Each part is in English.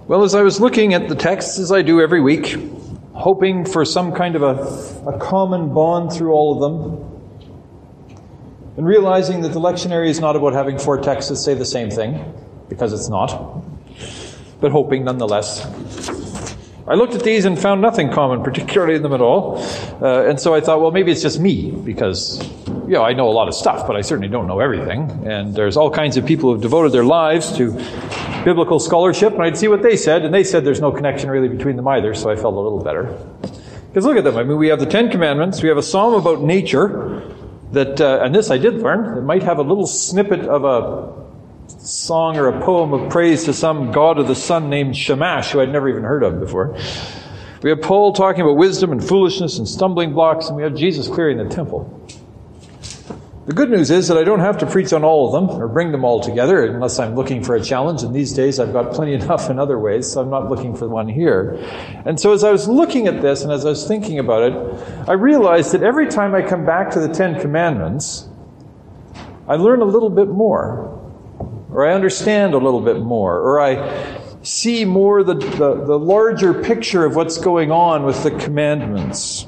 Well, as I was looking at the texts, as I do every week, hoping for some kind of a common bond through all of them, and realizing that the lectionary is not about having 4 texts that say the same thing, because it's not, but hoping nonetheless. I looked at these and found nothing common, particularly in them at all. And so I thought, well, maybe it's just me, because, I know a lot of stuff, but I certainly don't know everything. And there's all kinds of people who have devoted their lives to biblical scholarship, and I'd see what they said, and they said there's no connection really between them either, so I felt a little better. Because look at them. I mean, we have the 10 Commandments, we have a psalm about nature, that, and this I did learn, it might have a little snippet of a song or a poem of praise to some god of the sun named Shamash, who I'd never even heard of before. We have Paul talking about wisdom and foolishness and stumbling blocks, and we have Jesus clearing the temple. The good news is that I don't have to preach on all of them or bring them all together unless I'm looking for a challenge, and these days I've got plenty enough in other ways, so I'm not looking for one here. And so as I was looking at this and as I was thinking about it, I realized that every time I come back to the 10 Commandments, I learn a little bit more, or I understand a little bit more, or I see more the larger picture of what's going on with the commandments.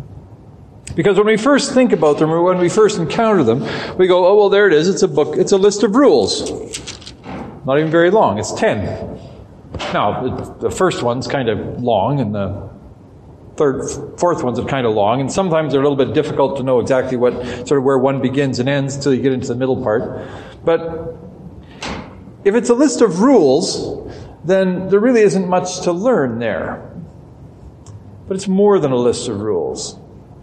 Because when we first think about them, or when we first encounter them, we go, oh, well, there it is. It's a book. It's a list of rules. Not even very long. It's 10. Now, the first one's kind of long, and the fourth ones are kind of long, and sometimes they're a little bit difficult to know exactly what, sort of where one begins and ends until you get into the middle part. But if it's a list of rules, then there really isn't much to learn there. But it's more than a list of rules.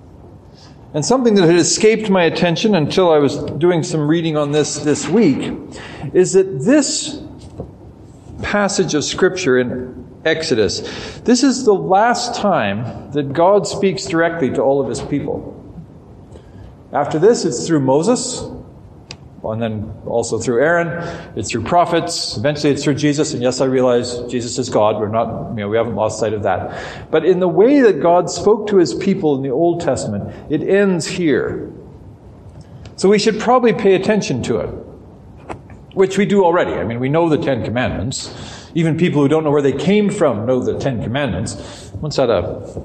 And something that had escaped my attention until I was doing some reading on this week is that this passage of Scripture in Exodus, this is the last time that God speaks directly to all of His people. After this, it's through Moses, and then also through Aaron, it's through prophets, eventually it's through Jesus, and yes, I realize Jesus is God, we haven't lost sight of that. But in the way that God spoke to His people in the Old Testament, it ends here. So we should probably pay attention to it, which we do already. I mean, we know the 10 Commandments. Even people who don't know where they came from know the 10 Commandments. Once had a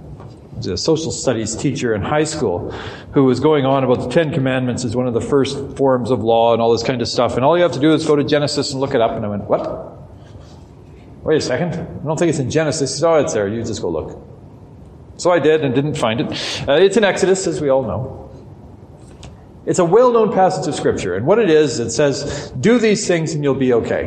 social studies teacher in high school who was going on about the 10 Commandments as one of the first forms of law and all this kind of stuff. And all you have to do is go to Genesis and look it up. And I went, what? Wait a second. I don't think it's in Genesis. He said, oh, it's there. You just go look. So I did and didn't find it. It's in Exodus, as we all know. It's a well-known passage of Scripture. And what it is, it says, do these things and you'll be okay.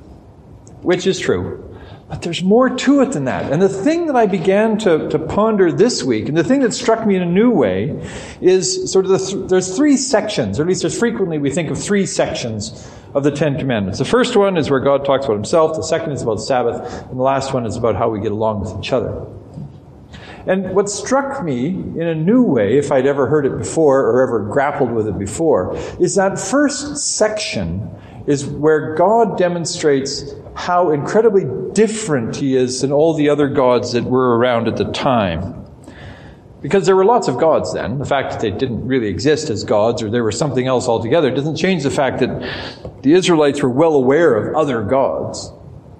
Which is true. But there's more to it than that. And the thing that I began to ponder this week, and the thing that struck me in a new way, is sort of there's 3 sections, or at least there's frequently we think of 3 sections of the 10 Commandments. The first one is where God talks about Himself, the second is about Sabbath, and the last one is about how we get along with each other. And what struck me in a new way, if I'd ever heard it before or ever grappled with it before, is that first section is where God demonstrates how incredibly different He is than all the other gods that were around at the time. Because there were lots of gods then. The fact that they didn't really exist as gods or they were something else altogether doesn't change the fact that the Israelites were well aware of other gods.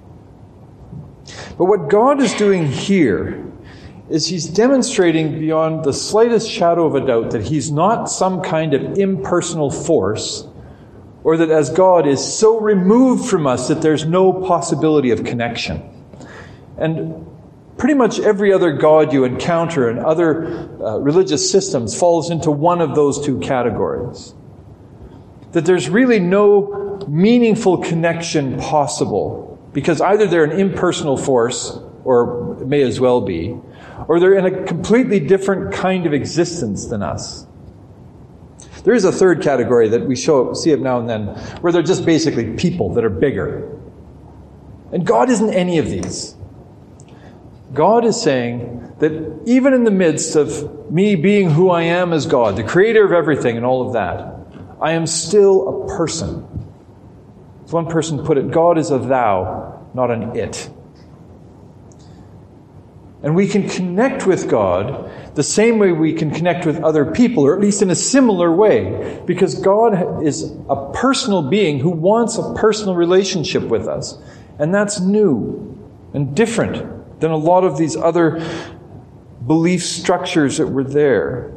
But what God is doing here is He's demonstrating beyond the slightest shadow of a doubt that He's not some kind of impersonal force, or that as God is so removed from us that there's no possibility of connection. And pretty much every other god you encounter in other religious systems falls into one of those 2 categories. That there's really no meaningful connection possible, because either they're an impersonal force, or may as well be, or they're in a completely different kind of existence than us. There is a third category that we see it now and then, where they're just basically people that are bigger. And God isn't any of these. God is saying that even in the midst of me being who I am as God, the creator of everything and all of that, I am still a person. As one person put it, God is a thou, not an it. And we can connect with God the same way we can connect with other people, or at least in a similar way, because God is a personal being who wants a personal relationship with us. And that's new. and different than a lot of these other belief structures that were there.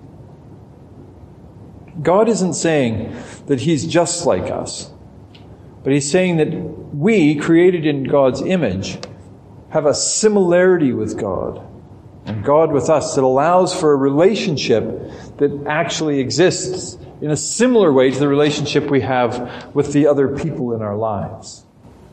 God isn't saying that He's just like us, but He's saying that we, created in God's image, have a similarity with God, and God with us, that allows for a relationship that actually exists in a similar way to the relationship we have with the other people in our lives.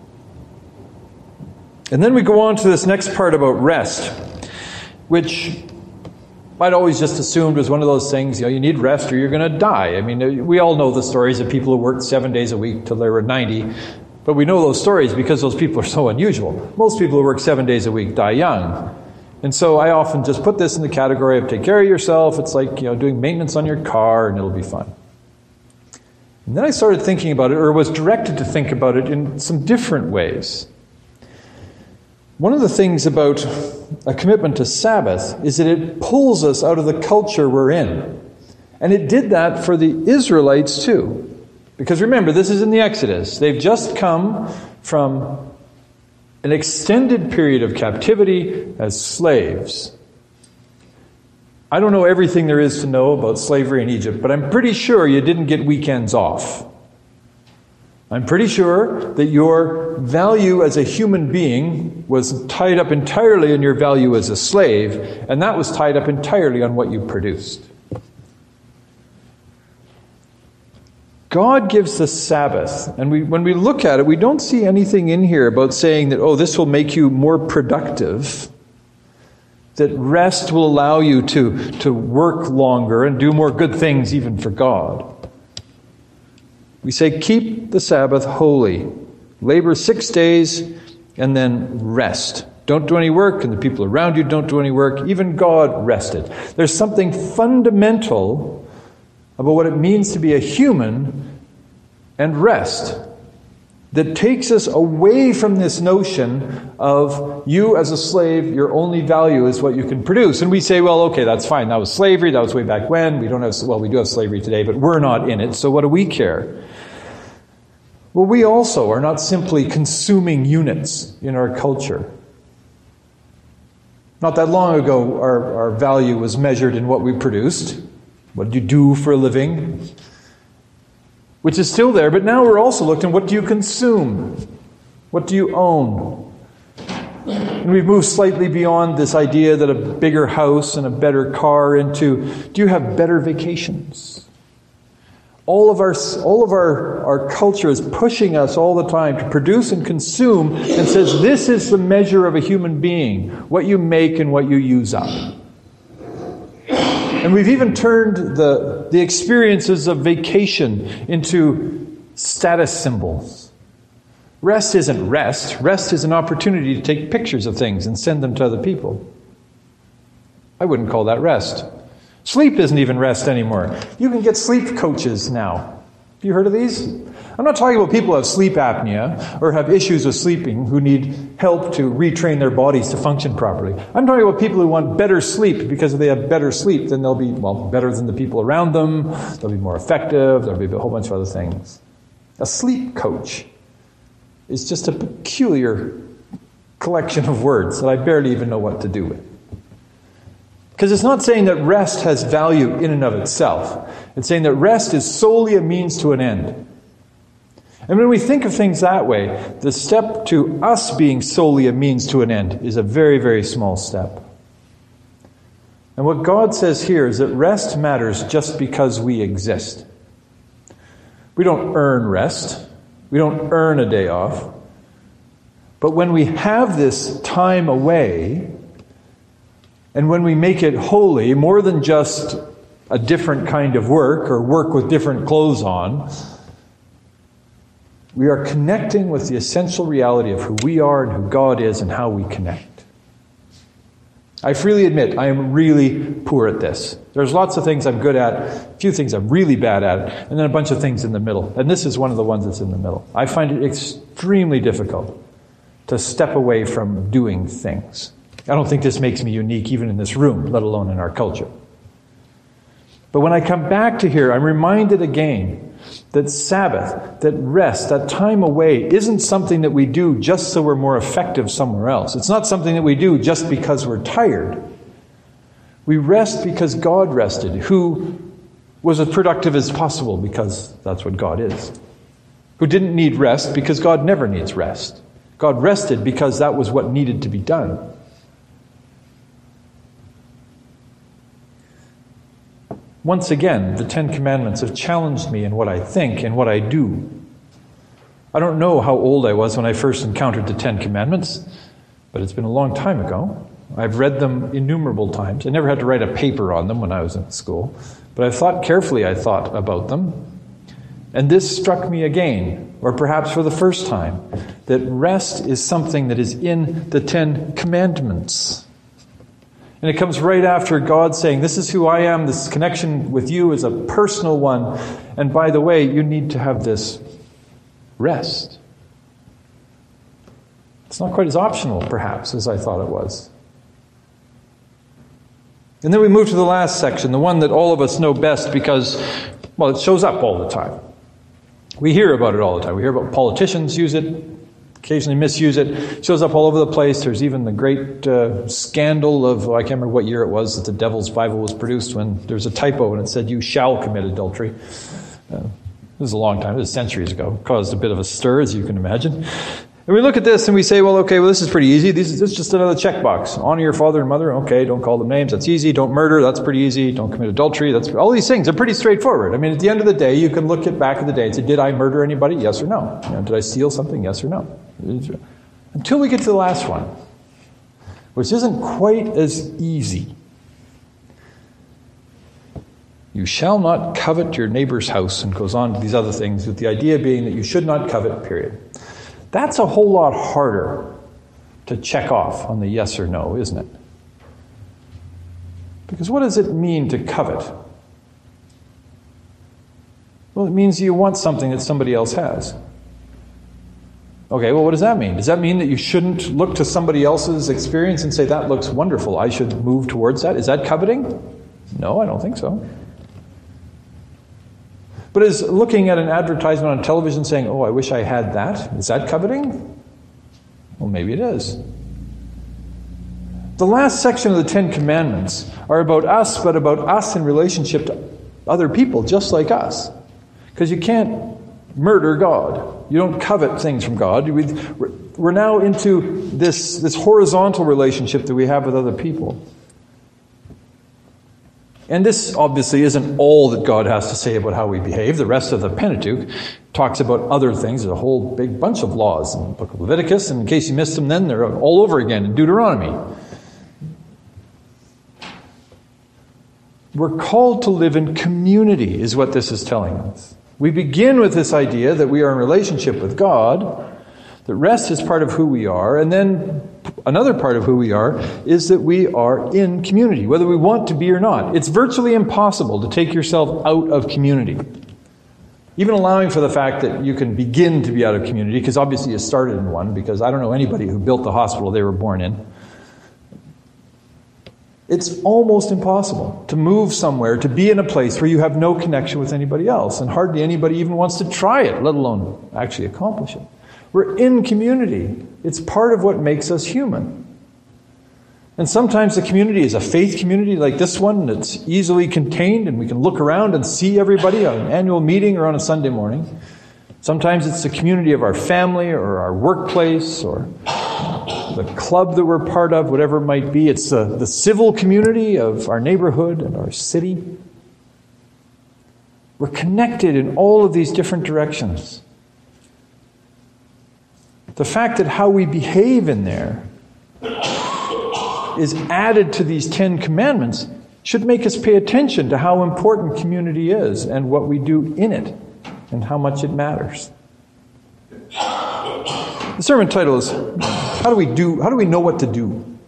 And then we go on to this next part about rest, which I'd always just assumed was one of those things, you need rest or you're going to die. I mean, we all know the stories of people who worked 7 days a week till they were 90, but we know those stories because those people are so unusual. Most people who work 7 days a week die young. And so I often just put this in the category of take care of yourself. It's like, doing maintenance on your car and it'll be fun. And then I started thinking about it, or was directed to think about it in some different ways. One of the things about a commitment to Sabbath is that it pulls us out of the culture we're in. And it did that for the Israelites too. Because remember, this is in the Exodus. They've just come from an extended period of captivity as slaves. I don't know everything there is to know about slavery in Egypt, but I'm pretty sure you didn't get weekends off. I'm pretty sure that your value as a human being was tied up entirely in your value as a slave, and that was tied up entirely on what you produced. God gives the Sabbath, and when we look at it, we don't see anything in here about saying that, this will make you more productive, that rest will allow you to work longer and do more good things even for God. We say, keep the Sabbath holy. Labor 6 days and then rest. Don't do any work, and the people around you don't do any work. Even God rested. There's something fundamental about what it means to be a human and rest that takes us away from this notion of you as a slave, your only value is what you can produce. And we say, well, okay, that's fine. That was slavery. That was way back when. We do have slavery today, but we're not in it. So what do we care? Well, we also are not simply consuming units in our culture. Not that long ago, our value was measured in what we produced. What did you do for a living? Which is still there, but now we're also looking at what do you consume? What do you own? And we've moved slightly beyond this idea that a bigger house and a better car into, do you have better vacations? All of our culture is pushing us all the time to produce and consume, and says this is the measure of a human being, what you make and what you use up. And we've even turned the experiences of vacation into status symbols. Rest isn't rest. Rest is an opportunity to take pictures of things and send them to other people. I wouldn't call that rest. Sleep isn't even rest anymore. You can get sleep coaches now. Have you heard of these? I'm not talking about people who have sleep apnea or have issues with sleeping who need help to retrain their bodies to function properly. I'm talking about people who want better sleep because if they have better sleep, then they'll be, better than the people around them. They'll be more effective. There'll be a whole bunch of other things. A sleep coach is just a peculiar collection of words that I barely even know what to do with. Because it's not saying that rest has value in and of itself. It's saying that rest is solely a means to an end. And when we think of things that way, the step to us being solely a means to an end is a very, very small step. And what God says here is that rest matters just because we exist. We don't earn rest. We don't earn a day off. But when we have this time away, and when we make it holy, more than just a different kind of work or work with different clothes on, we are connecting with the essential reality of who we are and who God is and how we connect. I freely admit I am really poor at this. There's lots of things I'm good at, a few things I'm really bad at, and then a bunch of things in the middle. And this is one of the ones that's in the middle. I find it extremely difficult to step away from doing things. I don't think this makes me unique even in this room, let alone in our culture. But when I come back to here, I'm reminded again that Sabbath, that rest, that time away isn't something that we do just so we're more effective somewhere else. It's not something that we do just because we're tired. We rest because God rested, who was as productive as possible because that's what God is. Who didn't need rest because God never needs rest. God rested because that was what needed to be done. Once again, the Ten Commandments have challenged me in what I think and what I do. I don't know how old I was when I first encountered the Ten Commandments, but it's been a long time ago. I've read them innumerable times. I never had to write a paper on them when I was in school, but I thought about them. And this struck me again, or perhaps for the first time, that rest is something that is in the Ten Commandments. And it comes right after God saying, this is who I am, this connection with you is a personal one. And by the way, you need to have this rest. It's not quite as optional, perhaps, as I thought it was. And then we move to the last section, the one that all of us know best because, well, it shows up all the time. We hear about it all the time. We hear about politicians use it, occasionally misuse it. It shows up all over the place. There's even the great scandal of, I can't remember what year it was that the Devil's Bible was produced, when there was a typo and it said, you shall commit adultery. It was a long time. It was centuries ago. It caused a bit of a stir, as you can imagine. And we look at this and we say, well, okay, this is pretty easy. This is just another checkbox. Honor your father and mother. Okay, don't call them names. That's easy. Don't murder. That's pretty easy. Don't commit adultery. All these things are pretty straightforward. I mean, at the end of the day, you can look back at the day and say, did I murder anybody? Yes or no? Did I steal something? Yes or no? Until we get to the last one, which isn't quite as easy. You shall not covet your neighbor's house, and goes on to these other things, with the idea being that you should not covet, period. That's a whole lot harder to check off on the yes or no, isn't it? Because what does it mean to covet? Well, it means you want something that somebody else has. Okay, well, what does that mean? Does that mean that you shouldn't look to somebody else's experience and say, that looks wonderful, I should move towards that? Is that coveting? No, I don't think so. But is looking at an advertisement on television saying, oh, I wish I had that, is that coveting? Well, maybe it is. The last section of the Ten Commandments are about us, but about us in relationship to other people just like us. Because you can't murder God. You don't covet things from God. We're now into this horizontal relationship that we have with other people. And this obviously isn't all that God has to say about how we behave. The rest of the Pentateuch talks about other things. There's a whole big bunch of laws in the book of Leviticus, and in case you missed them then, they're all over again in Deuteronomy. We're called to live in community, is what this is telling us. We begin with this idea that we are in relationship with God, that rest is part of who we are, and then another part of who we are is that we are in community, whether we want to be or not. It's virtually impossible to take yourself out of community. Even allowing for the fact that you can begin to be out of community, because obviously you started in one, because I don't know anybody who built the hospital they were born in. It's almost impossible to move somewhere, to be in a place where you have no connection with anybody else, and hardly anybody even wants to try it, let alone actually accomplish it. We're in community. It's part of what makes us human. And sometimes the community is a faith community like this one that's easily contained and we can look around and see everybody on an annual meeting or on a Sunday morning. Sometimes it's the community of our family or our workplace or the club that we're part of, whatever it might be. It's the civil community of our neighborhood and our city. We're connected in all of these different directions. The fact that how we behave in there is added to these 10 commandments should make us pay attention to how important community is and what we do in it and how much it matters. The sermon title is, how do we know what to do?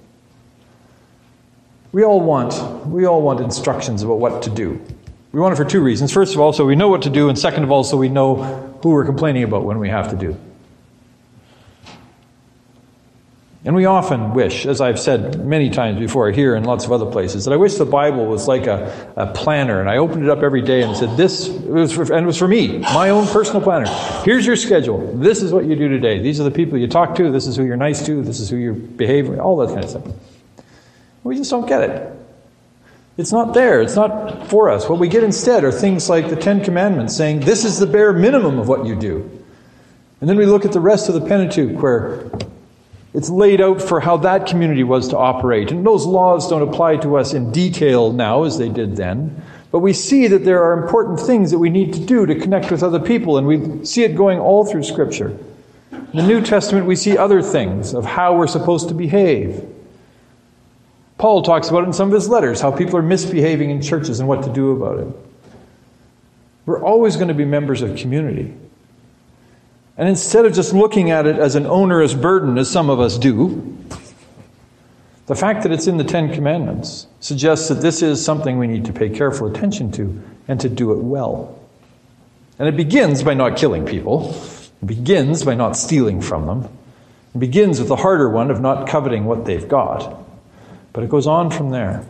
We all want instructions about what to do. We want it for two reasons. First of all, so we know what to do, and second of all, so we know who we're complaining about when we have to do. And we often wish, as I've said many times before here and lots of other places, that I wish the Bible was like a planner, and I opened it up every day and said, it was for me, my own personal planner. Here's your schedule. This is what you do today. These are the people you talk to. This is who you're nice to. This is who you behave with, all that kind of stuff. We just don't get it. It's not there. It's not for us. What we get instead are things like the Ten Commandments saying, this is the bare minimum of what you do. And then we look at the rest of the Pentateuch where it's laid out for how that community was to operate. And those laws don't apply to us in detail now as they did then. But we see that there are important things that we need to do to connect with other people. And we see it going all through Scripture. In the New Testament, we see other things of how we're supposed to behave. Paul talks about it in some of his letters, how people are misbehaving in churches and what to do about it. We're always going to be members of community. And instead of just looking at it as an onerous burden, as some of us do, the fact that it's in the Ten Commandments suggests that this is something we need to pay careful attention to and to do it well. And it begins by not killing people. It begins by not stealing from them. It begins with the harder one of not coveting what they've got. But it goes on from there.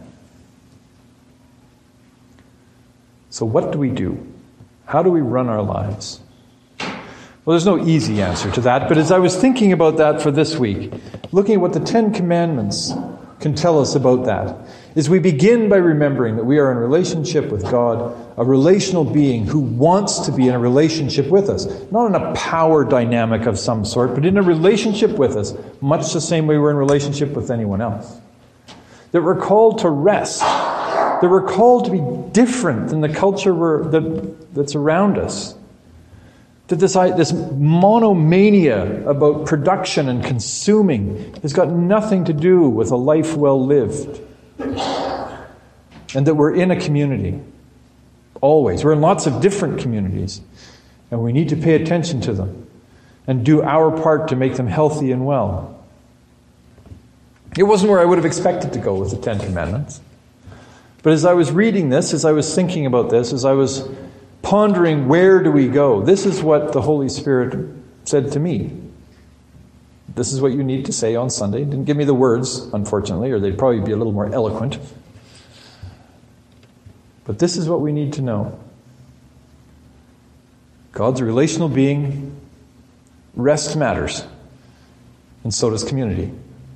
So what do we do? How do we run our lives? Well, there's no easy answer to that, but as I was thinking about that for this week, looking at what the Ten Commandments can tell us about that, is we begin by remembering that we are in relationship with God, a relational being who wants to be in a relationship with us. Not in a power dynamic of some sort, but in a relationship with us, much the same way we're in relationship with anyone else. That we're called to rest. That we're called to be different than the culture that's around us. That this monomania about production and consuming has got nothing to do with a life well lived. And that we're in a community. Always. We're in lots of different communities. And we need to pay attention to them. And do our part to make them healthy and well. It wasn't where I would have expected to go with the Ten Commandments. But as I was reading this, as I was thinking about this, as I was pondering where do we go, this is what the Holy Spirit said to me. This is what you need to say on Sunday. Didn't give me the words, unfortunately, or they'd probably be a little more eloquent. But this is what we need to know. God's a relational being. Rest matters. And so does community.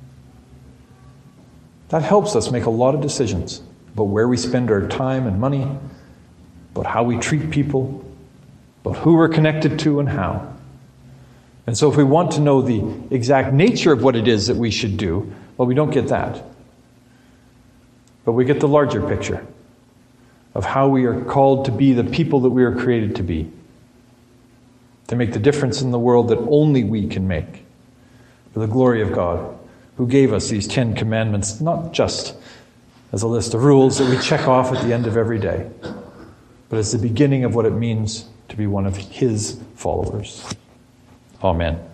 That helps us make a lot of decisions about where we spend our time and money, about how we treat people, about who we're connected to and how. And so if we want to know the exact nature of what it is that we should do, well, we don't get that. But we get the larger picture of how we are called to be the people that we are created to be, to make the difference in the world that only we can make, for the glory of God, who gave us these 10 commandments, not just as a list of rules that we check off at the end of every day, but as the beginning of what it means to be one of His followers. Amen.